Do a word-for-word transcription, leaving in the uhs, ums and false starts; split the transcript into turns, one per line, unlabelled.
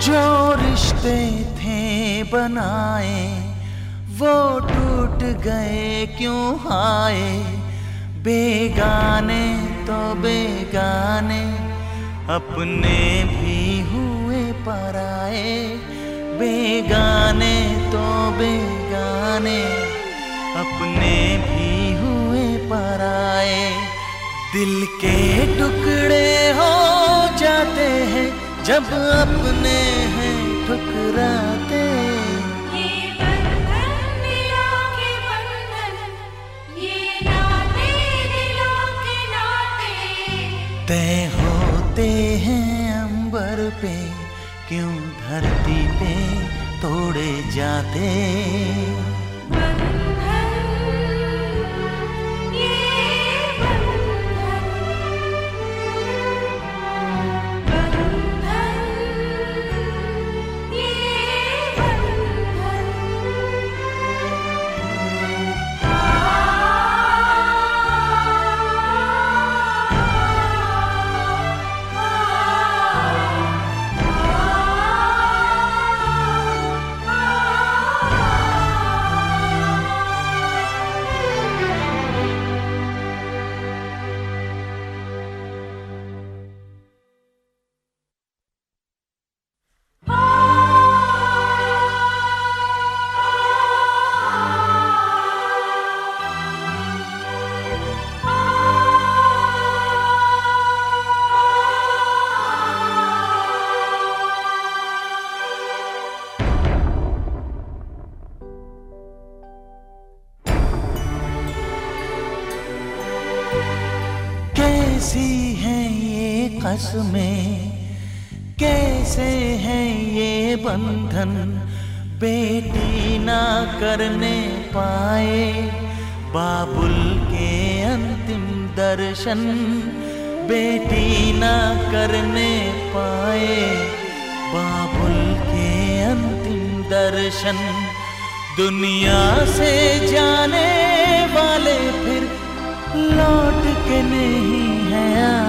जो रिश्ते थे बनाए वो टूट गए क्यों हाय। बेगाने तो बेगाने अपने भी हुए पराए। बेगाने तो बेगाने अपने भी हुए पराए। दिल के टुकड़े हो जाते हैं जब अपने हैं ठुकराते।
ये बंधन दिलों के बंधन, ये नाते दिलों के नाते
तय होते हैं अंबर पे क्यों धरती पे तोड़े जाते। कैसी हैं ये कसमें, कैसे हैं ये बंधन। बेटी ना करने पाए बाबुल के अंतिम दर्शन। बेटी ना करने पाए बाबुल के अंतिम दर्शन। दुनिया से जाने वाले फिर लौट के नहीं है।